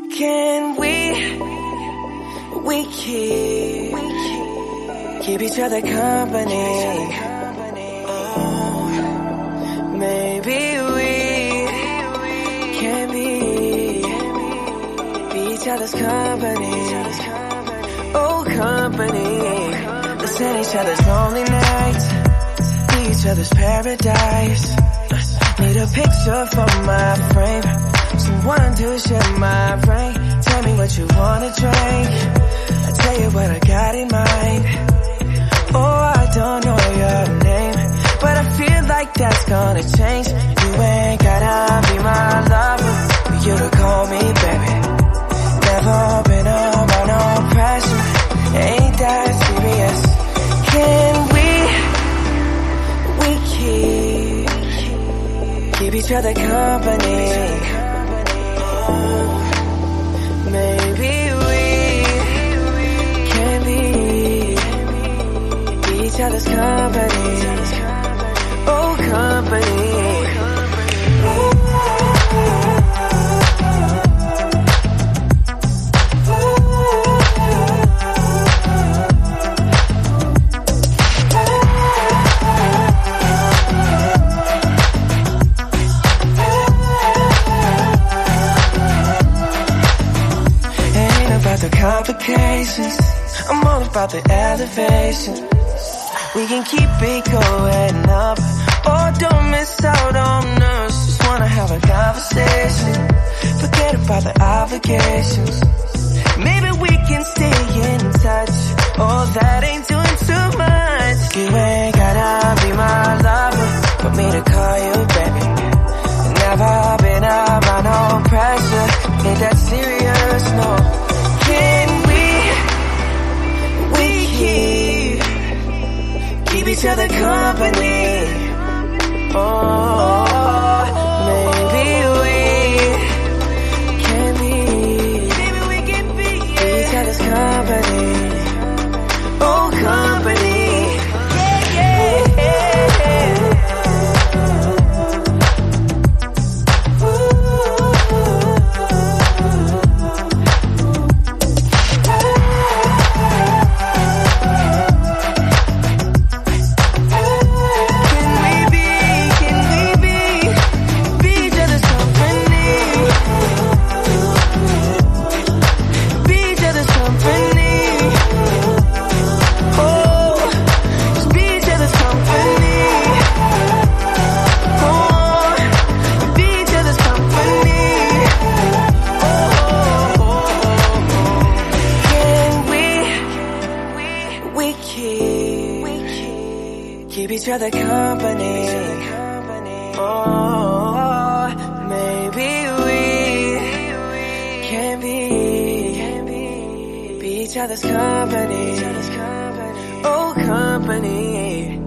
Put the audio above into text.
Can we keep each other company? Oh, maybe we can be each other's company. Oh, company. Listen each other's lonely nights, be each other's paradise. Need a picture for my frame, someone to share my brain. Tell me what you wanna drink, I'll tell you what I got in mind. Oh, I don't know your name, but I feel like that's gonna change. You ain't gotta be my lover for you to call me baby. Never been under no pressure, ain't that serious. Can we keep each other company? Oh, maybe we can be each other's company. Oh, company. The complications, I'm all about the elevation. We can keep it going up, oh, don't miss out on us. Just wanna have a conversation, forget about the obligations. Maybe we can stay in touch, oh, that ain't doing too much. You ain't gotta be my lover for me to call you baby. Never been around no pressure, ain't that serious, no. Can we keep each other company? Oh, maybe we can be each other's company. Oh, company. Keep each other company. Oh, maybe we can be each other's company. Oh, company.